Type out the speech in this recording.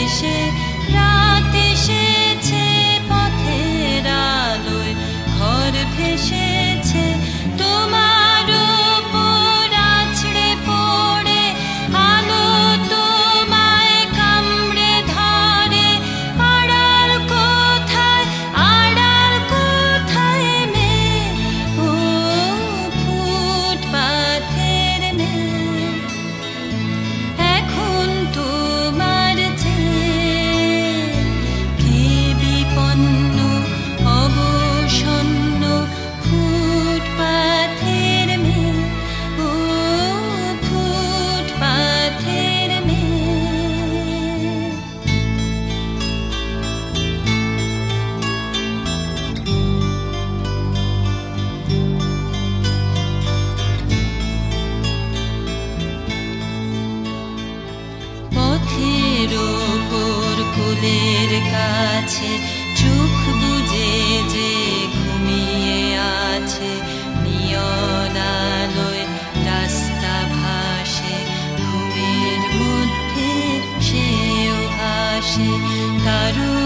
ভেসে রাত এসেছে, পথের আলোয় ঘর ভেসেছে, তোমার উপর আছড়ে পড়ে আলো তোমায় কামড়ে ধরে। আড়াল কোথায় মেয়ে, ও ফুটপাথের মেয়ে, এখন তোমার চেয়ে কে বিপন্ন অবসন্ন। ফুটপাথের মেয়ে, ও ফুটপাথের মেয়ে। পথের ওপর কোলের কাছে চোখ বুজে যে ঘুমিয়ে আছে, নিয়ন আলোয় রাস্তা ভাসে, ঘুমের মধ্যে সেও হাসে। তার